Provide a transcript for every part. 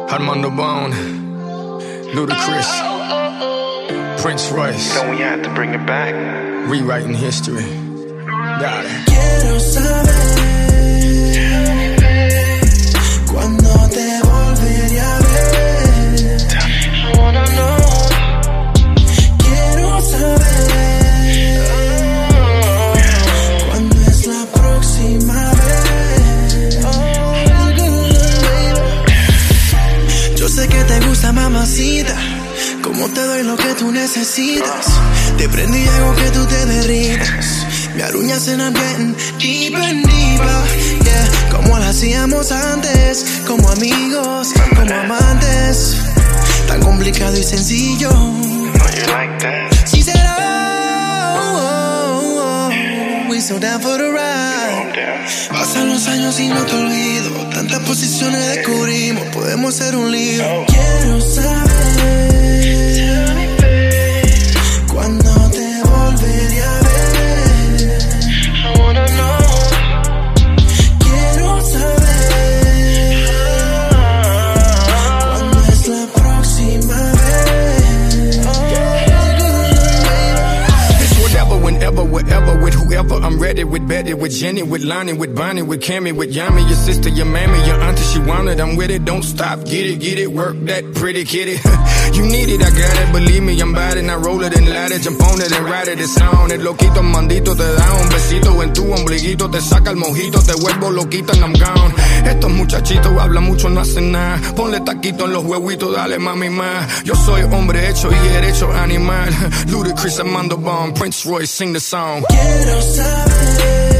Armando Bone, Ludacris, Prince Royce. Don't we have to bring it back? Rewriting history. Got it. Quiero saber cuándo te volveré a ver. I wanna know. Quiero saber cuándo es la próxima vez. Yo sé que te gusta, mamacita, como te doy lo que tú necesitas. Te prendí algo que tú te derritas. Me aruñas en I'm getting deeper and deeper, yeah. Como lo hacíamos antes, como amigos, como amantes. Tan complicado y sencillo. She said, oh, we so down for the ride. Pasan los años y no te olvido. Tantas posiciones descubrimos, podemos ser un lío. Quiero saber cuándo te volveré a ver. Wherever, with whoever, I'm ready with Betty, with Jenny, with Lonnie, with Bonnie, with Cammy, with Yami, your sister, your mammy, your auntie, she want it, I'm with it, don't stop, get it, work that pretty kitty. You need it, I got it, believe me, I'm bad it, I roll it and light it, jump on it and ride it, it's on it, loquito, mandito, te da un besito en tu ombliguito, te saca el mojito, te vuelvo loquito and I'm gone. Estos muchachitos hablan mucho, no hacen nada, ponle taquito en los huevitos, dale mami más. Yo soy hombre hecho y derecho animal, Ludacris, Armando Bone, Prince Royce, sing the song. Quiero saber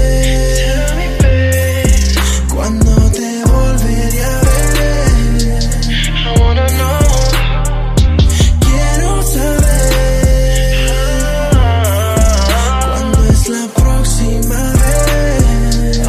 cuándo te volveré a ver. I wanna know. Quiero saber cuándo es la próxima vez.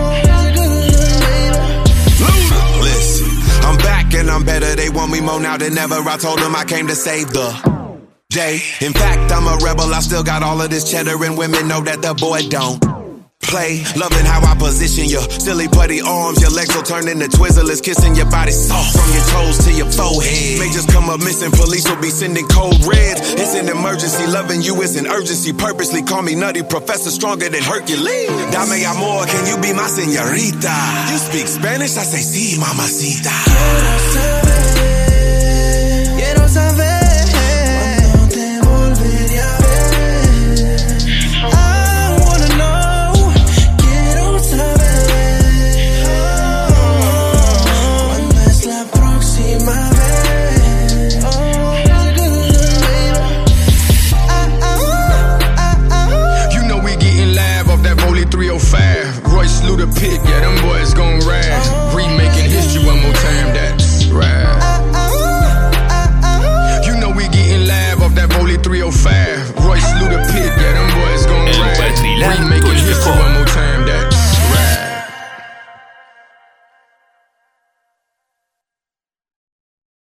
Listen, I'm back and I'm better. They want me more now than ever. I told them I came to save the day. In fact, I'm a rebel, I still got all of this cheddar, and women know that the boy don't play. Loving how I position your silly putty arms, your legs will turn into Twizzlers, kissing your body soft from your toes to your forehead. May just come up missing, police will be sending cold reds. It's an emergency, loving you is an urgency. Purposely call me nutty, professor stronger than Hercules. Dame amor, can you be my señorita? You speak Spanish, I say sí, mamacita. Quiero saber